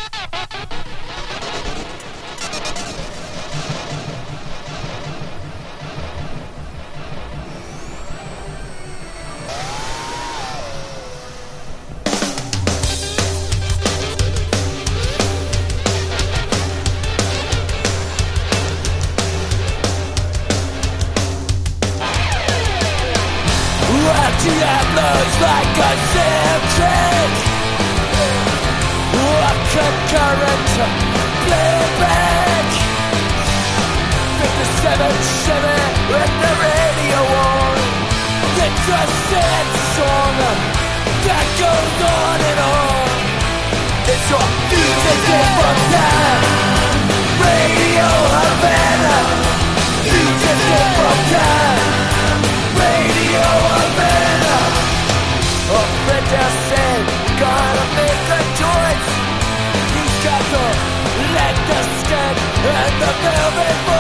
Empty atlas like a symptom. A concurrent playback. 57 with the radio on. It's a sad song that goes on and on. It's your fugitive from time. Radio Havana. Fugitive from time. Radio Havana. A friend just said, gotta make a choice. He's got the leather skirt and the velvet